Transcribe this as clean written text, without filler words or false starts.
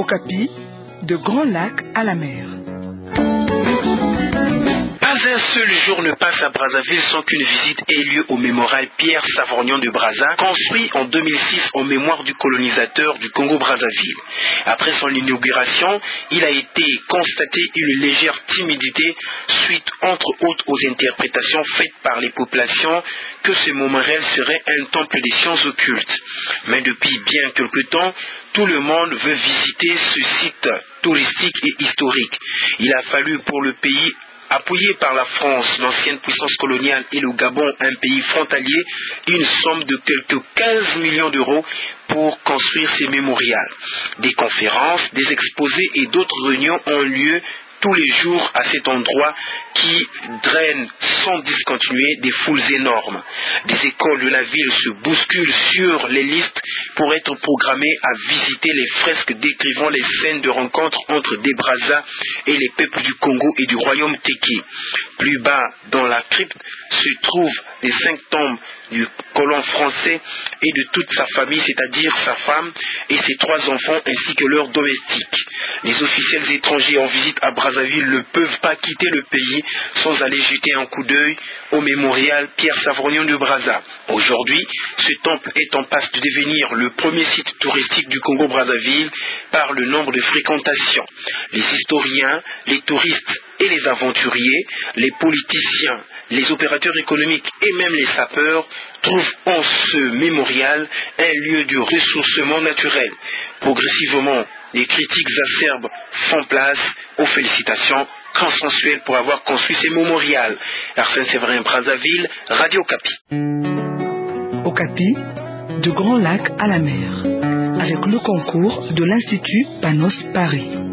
Okapi, de Grand Lac à la mer. Pas un seul jour ne passe à Brazzaville sans qu'une visite ait lieu au mémorial Pierre Savorgnan de Brazza, construit en 2006 en mémoire du colonisateur du Congo-Brazzaville. Après son inauguration, il a été constaté une légère timidité suite entre autres aux interprétations faites par les populations que ce mémorial serait un temple des sciences occultes. Mais depuis bien quelque temps, tout le monde veut visiter ce site touristique et historique. Il a fallu pour le pays appuyé par la France, l'ancienne puissance coloniale, et le Gabon, un pays frontalier, une somme de quelques 15 millions d'euros pour construire ces mémorials. Des conférences, des exposés et d'autres réunions ont lieu tous les jours à cet endroit qui draine sans discontinuer des foules énormes. Des écoles de la ville se bousculent sur les listes pour être programmées à visiter les fresques décrivant les scènes de rencontre entre des Brazza et les peuples du Congo et du royaume Tiki. Plus bas dans la crypte se trouvent les 5 tombes du colon français et de toute sa famille, c'est-à-dire sa femme et ses 3 enfants ainsi que leurs domestiques. Les officiels étrangers en visite à Brazzaville ne peuvent pas quitter le pays sans aller jeter un coup d'œil au mémorial Pierre Savorgnan de Brazza. Aujourd'hui, ce temple est en passe de devenir le premier site touristique du Congo-Brazzaville par le nombre de fréquentations. Les historiens, les touristes et les aventuriers, les politiciens, les opérateurs économiques et même les sapeurs trouvent en ce mémorial un lieu de ressourcement naturel. Progressivement, les critiques acerbes font place aux félicitations consensuelles pour avoir construit ces mémorials. Arsène Séverin, Brazzaville, Radio Okapi. Okapi, de Grand Lac à la mer, avec le concours de l'Institut Panos Paris.